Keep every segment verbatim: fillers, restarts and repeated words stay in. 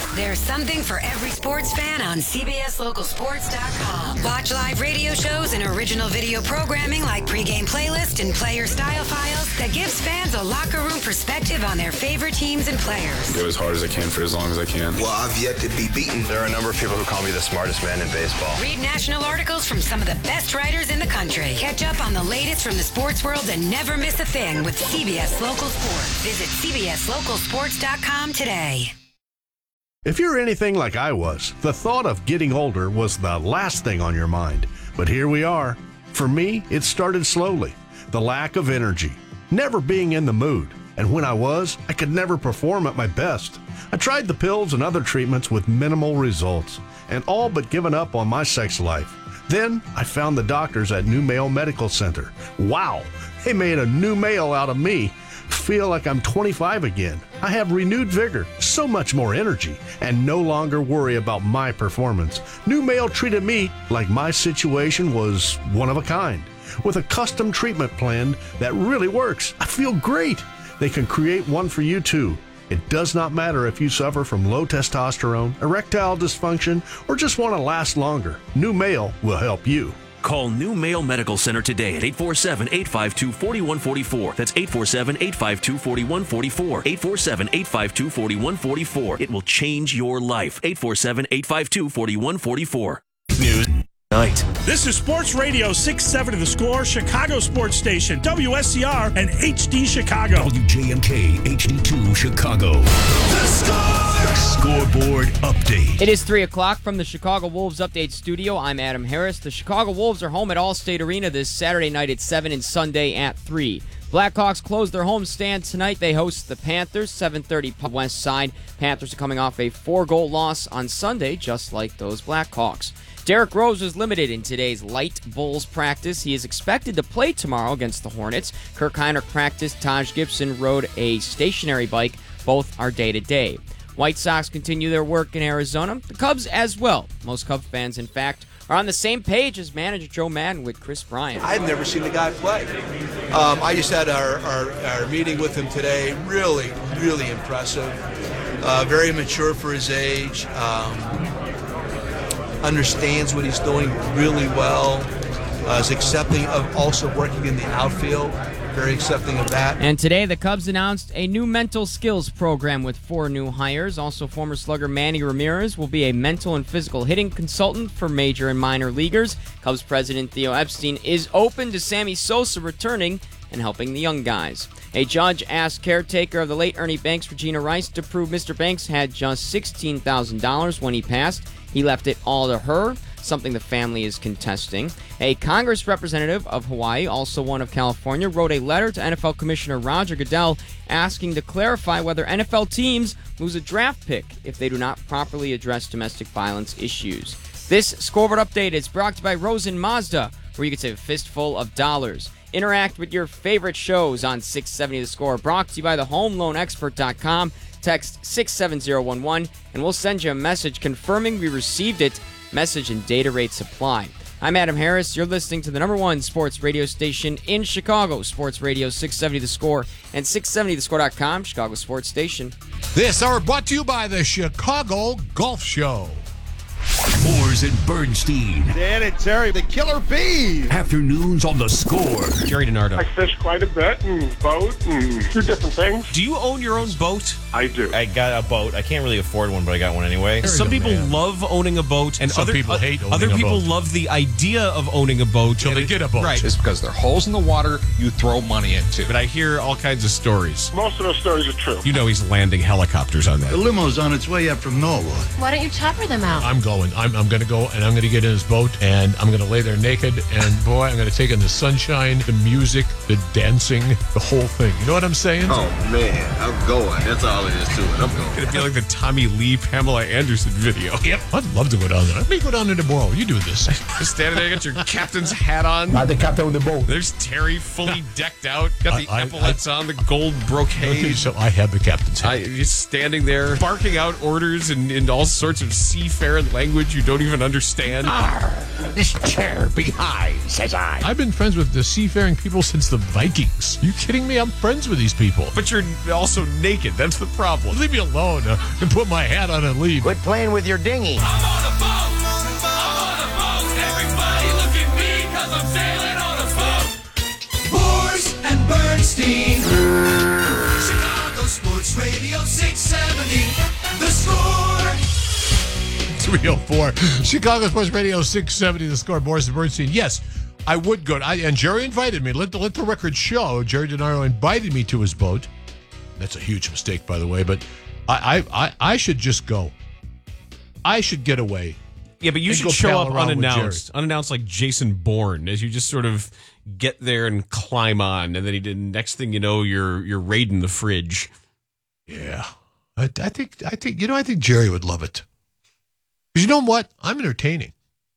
There's something for every sports fan on C B S Local Sports dot com. Watch live radio shows and original video programming like pregame playlist and player style files that gives fans a locker room perspective on their favorite teams and players. Go as hard as I can for as long as I can. Well, I've yet to be beaten. There are a number of people who call me the smartest man in baseball. Read national articles from some of the best writers in the country. Catch up on the latest from the sports world and never miss a thing with C B S Local Sports. Visit C B S Local Sports dot com today. If you're anything like I was, the thought of getting older was the last thing on your mind. But here we are. For me, it started slowly. The lack of energy, never being in the mood. And when I was, I could never perform at my best. I tried the pills and other treatments with minimal results, and all but given up on my sex life. Then I found the doctors at New Male Medical Center. Wow, they made a new male out of me. Feel like I'm twenty-five again. I have renewed vigor, so much more energy, and no longer worry about my performance. New Male treated me like my situation was one of a kind, with a custom treatment plan that really works. I feel great. They can create one for you too. It does not matter if you suffer from low testosterone, erectile dysfunction, or just want to last longer. New Male will help you. Call New Male Medical Center today at eight four seven, eight five two, four one four four. That's eight four seven, eight five two, four one four four. eight four seven, eight five two, four one four four. It will change your life. eight four seven, eight five two, four one four four. News night. This is Sports Radio six seventy The Score, Chicago Sports Station, W S C R and H D Chicago. W J M K H D two Chicago. The Score! Scoreboard update. It is three o'clock from the Chicago Wolves Update Studio. I'm Adam Harris. The Chicago Wolves are home at Allstate Arena this Saturday night at seven and Sunday at three. Blackhawks close their homestand tonight. They host the Panthers, seven thirty West Side. Panthers are coming off a four-goal loss on Sunday, just like those Blackhawks. Derrick Rose was limited in today's light Bulls practice. He is expected to play tomorrow against the Hornets. Kirk Heinrich practiced. Taj Gibson rode a stationary bike. Both are day-to-day. White Sox continue their work in Arizona. The Cubs as well. Most Cubs fans, in fact, are on the same page as manager Joe Madden with Chris Bryant. I've never seen the guy play. Um, I just had our, our, our meeting with him today. Really, really impressive. Uh, very mature for his age. Um, understands what he's doing really well. Uh, is accepting of also working in the outfield. Very accepting of that. And today, the Cubs announced a new mental skills program with four new hires. Also, former slugger Manny Ramirez will be a mental and physical hitting consultant for major and minor leaguers. Cubs president Theo Epstein is open to Sammy Sosa returning and helping the young guys. A judge asked caretaker of the late Ernie Banks, Regina Rice, to prove Mister Banks had just sixteen thousand dollars when he passed. He left it all to her, something the family is contesting. A Congress representative of Hawaii, also one of California, wrote a letter to N F L Commissioner Roger Goodell asking to clarify whether N F L teams lose a draft pick if they do not properly address domestic violence issues. This scoreboard update is brought to you by Rosen Mazda, where you can save a fistful of dollars. Interact with your favorite shows on six seventy The Score, brought to you by the home loan expert dot com. Text six seven zero one one, and we'll send you a message confirming we received it. Message and data rate supply. I'm Adam Harris. You're listening to the number one sports radio station in Chicago, Sports Radio six seventy The Score and six seventy the score dot com, Chicago Sports Station. This hour brought to you by the Chicago Golf Show. Moores and Bernstein. Dan and Terry, the Killer Bees. Afternoons on The Score. Jerry DiNardo. I fish quite a bit and boat and do different things. Do you own your own boat? I do. I got a boat. I can't really afford one, but I got one anyway. There Some people man. love owning a boat, and some other people uh, hate owning other a people boat. love the idea of owning a boat. Till they it, get a boat. Right. It's because there are holes in the water you throw money into. But I hear all kinds of stories. Most of those stories are true. You know he's landing helicopters on that. The limo's on its way up from Norwood. Why don't you chopper them out? I'm going. I'm, I'm going to go, and I'm going to get in his boat, and I'm going to lay there naked, and boy, I'm going to take in the sunshine, the music, the dancing, the whole thing. You know what I'm saying? Oh, man, I'm going. That's all it is to it. I'm going. It's going to be like the Tommy Lee, Pamela Anderson video. Yep. I'd love to go down there. Let me go down there tomorrow. You do this. Just standing there, got your captain's hat on. Not the captain of the boat. There's Terry fully decked out, got the I, I, epaulets I, on, the gold brocade. So I have the captain's hat. I, he's standing there, barking out orders in, in all sorts of seafaring language you don't even understand. Arr, this chair be high, says I. I've been friends with the seafaring people since the Vikings. You kidding me? I'm friends with these people. But you're also naked. That's the problem. Leave me alone uh, and put my hat on and leave. Quit playing with your dinghy. I'm on a boat. I'm on a boat. Everybody look at me because I'm sailing on a boat. Boers and Bernstein. Chicago Sports Radio six seventy. The Score. three oh four. Chicago Sports Radio six seventy. The Score. Boris and Bernstein. Yes, I would go. I, and Jerry invited me. Let the, let the record show. Jerry DiNardo invited me to his boat. That's a huge mistake, by the way, but I I, I, I should just go. I should get away. Yeah, but you should show up unannounced. Unannounced like Jason Bourne, as you just sort of get there and climb on, and then he did. Next thing you know, you're you're raiding the fridge. Yeah, I, I think I think you know I think Jerry would love it. Because you know what? I'm entertaining.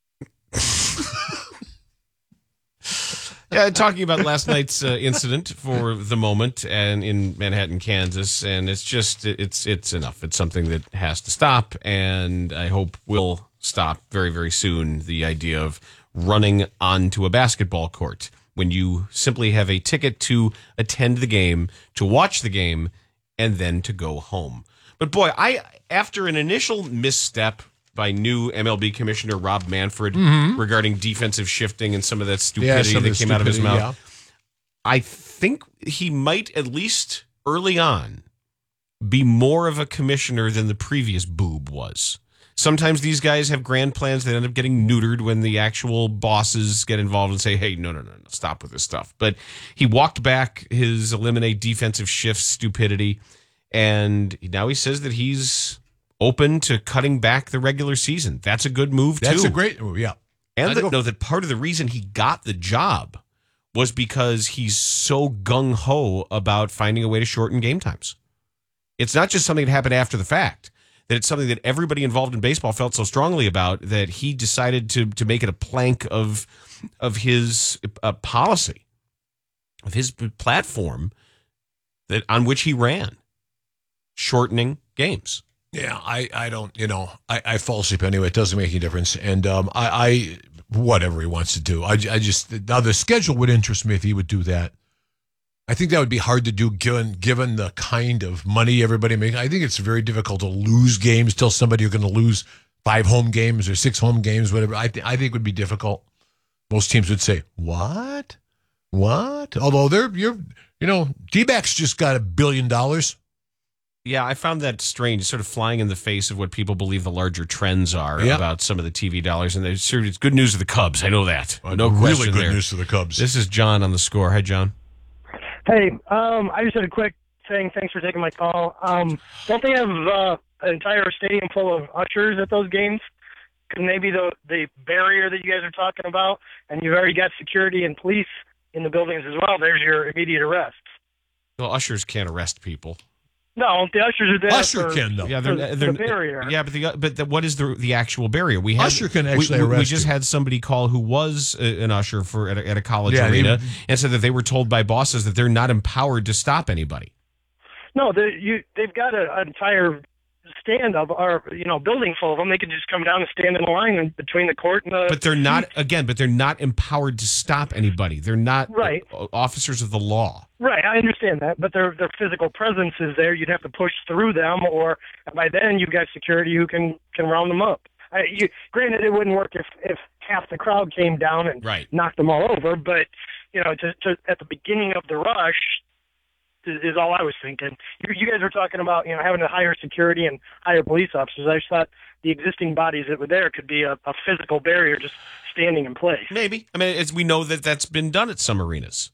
Yeah, talking about last night's uh, incident for the moment, and in Manhattan, Kansas, and it's just it's it's enough. It's something that has to stop, and I hope will stop very very soon. The idea of running onto a basketball court when you simply have a ticket to attend the game, to watch the game, and then to go home. But boy, I after an initial misstep by new M L B Commissioner Rob Manfred mm-hmm. regarding defensive shifting and some of that stupidity yeah, that came out of his mouth, yeah. I think he might, at least early on, be more of a commissioner than the previous boob was. Sometimes these guys have grand plans that end up getting neutered when the actual bosses get involved and say, hey, no, no, no, no, stop with this stuff. But he walked back his eliminate defensive shifts stupidity, and now he says that he's open to cutting back the regular season. That's a good move, too. That's a great move, yeah. And that, no, that part of the reason he got the job was because he's so gung-ho about finding a way to shorten game times. It's not just something that happened after the fact, that it's something that everybody involved in baseball felt so strongly about that he decided to to make it a plank of, of his uh, policy, of his platform that on which he ran, shortening games. Yeah, I, I don't, you know, I, I fall asleep anyway. It doesn't make any difference. And um, I, I, whatever he wants to do. I, I just, now the schedule would interest me if he would do that. I think that would be hard to do given given the kind of money everybody makes. I think it's very difficult to lose games, tell somebody you're going to lose five home games or six home games, whatever. I, th- I think it would be difficult. Most teams would say, what? What? Although they're, you're, you know, D-backs just got a billion dollars. Yeah, I found that strange, sort of flying in the face of what people believe the larger trends are yep. about some of the T V dollars. And it's good news to the Cubs. I know that. Uh, no really question good there. news to the Cubs. This is John on the Score. Hi, John. Hey, um, I just had a quick thing. Thanks for taking my call. Um, don't they have uh, an entire stadium full of ushers at those games? Could maybe the the barrier that you guys are talking about, and you've already got security and police in the buildings as well, there's your immediate arrest. Well, ushers can't arrest people. No, the ushers are there. Usher for, can though. Yeah, they're, for they're, the barrier. Yeah, but the but the, what is the the actual barrier? We had, usher can actually we, we, arrest we just you. had somebody call who was a, an usher for at a, at a college yeah, arena they, and said that they were told by bosses that they're not empowered to stop anybody. No, they you they've got a, an entire stand of our you know building full of them. They could just come down and stand in the line in between the court and the. But they're not again. But they're not empowered to stop anybody. They're not right. officers of the law. Right, I understand that, but their their physical presence is there. You'd have to push through them, or by then you've got security who can, can round them up. I, you, granted, it wouldn't work if, if half the crowd came down and right. knocked them all over, but you know, to, to, at the beginning of the rush is, is all I was thinking. You, you guys were talking about you know having to hire security and hire police officers. I just thought the existing bodies that were there could be a, a physical barrier just standing in place. Maybe. I mean, as we know that that's been done at some arenas.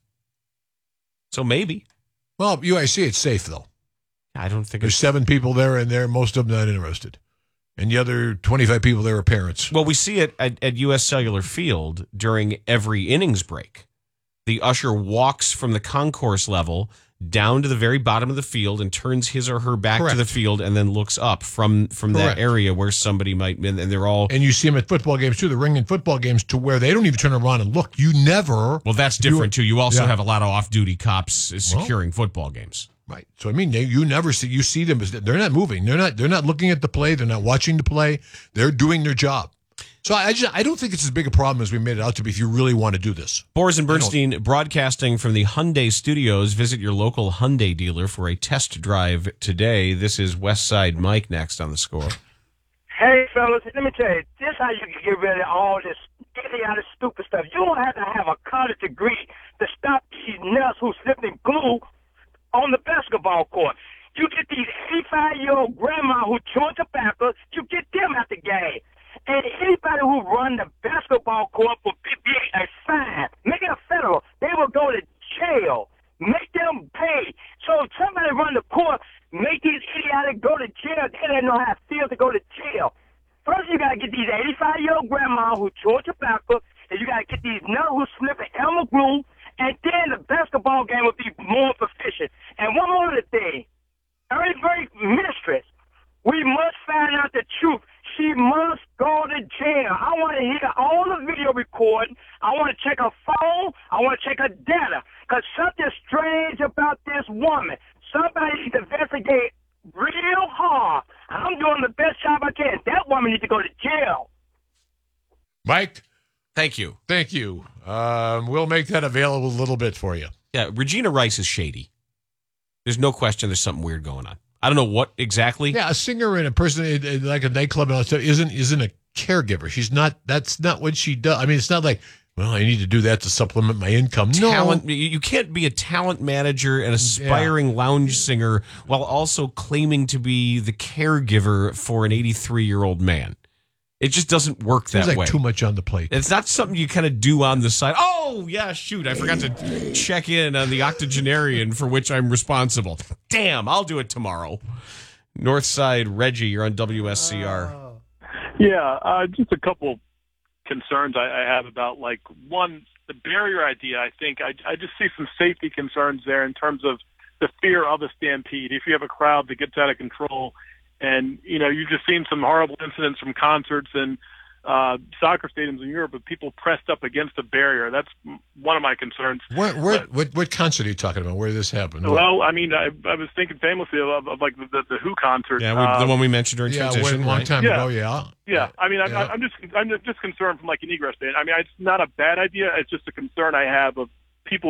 So maybe. Well, U I C, it's safe, though. I don't think There's it's... seven people there, and they're most of them not interested. And the other twenty-five people there are parents. Well, we see it at, at U S Cellular Field during every innings break. The usher walks from the concourse level down to the very bottom of the field and turns his or her back Correct. to the field and then looks up from, from that area where somebody might, and they're all... And you see them at football games, too. They're ringing football games to where they don't even turn around and look. You never... Well, that's different, too. You also yeah. have a lot of off-duty cops securing well, football games. Right. So I mean, they, you never see you see them. They're not moving. They're not. They're not looking at the play. They're not watching the play. They're doing their job. So I just I don't think it's as big a problem as we made it out to be. If you really want to do this, Boris and Bernstein broadcasting from the Hyundai Studios. Visit your local Hyundai dealer for a test drive today. This is West Side Mike next on The Score. Hey, fellas, let me tell you, this is how you can get rid of all this idiotic, stupid stuff. You don't have to have a college degree to stop these nuts who slipping glue on the basketball court. You get these eighty-five-year-old grandma who chewing tobacco, you get them at the game. And anybody who run the basketball court will be, be a fine. Make it a federal. They will go to jail. Make them pay. So if somebody run the court, make these idiotic go to jail. They don't know how it feels to go to jail. First, you got to get these eighty-five-year-old grandma who chewing tobacco, and you got to get these nuts who slipping Elmer glue, and then the basketball game will be more proficient. And one more thing, every very mistress, we must find out the truth. She must go to jail. I want to hear all the video recording. I want to check her phone. I want to check her data. Because something strange about this woman. Somebody needs to investigate real hard. I'm doing the best job I can. That woman needs to go to jail. Mike, thank you. Thank you. Um, we'll make that available a little bit for you. Yeah, Regina Rice is shady. There's no question there's something weird going on. I don't know what exactly. Yeah, a singer and a person in, in like a nightclub and all that stuff isn't isn't a caregiver. She's not. That's not what she does. I mean, it's not like, well, I need to do that to supplement my income. Talent. No, You can't be a talent manager and aspiring yeah. lounge singer while also claiming to be the caregiver for an eighty-three-year-old man. It just doesn't work that Seems like way. Too much on the plate. It's not something you kind of do on the side. Oh, yeah, shoot. I forgot to check in on the octogenarian for which I'm responsible. Damn, I'll do it tomorrow. Northside Reggie, you're on W S C R. Yeah, uh, just a couple concerns I, I have about, like, one, the barrier idea. I think I, I just see some safety concerns there in terms of the fear of a stampede. If you have a crowd that gets out of control, and, you know, you've just seen some horrible incidents from concerts and uh, soccer stadiums in Europe with people pressed up against a barrier. That's one of my concerns. Where, where, but, what, what concert are you talking about? Where did this happen? Well, I mean, I, I was thinking famously of, of like the, the, the Who concert. Yeah, we, um, the one we mentioned during yeah, transition. a long right? time yeah. ago, yeah. Yeah, I mean, I'm, yeah. I'm just I'm just concerned from like an egress stand. I mean, it's not a bad idea. It's just a concern I have of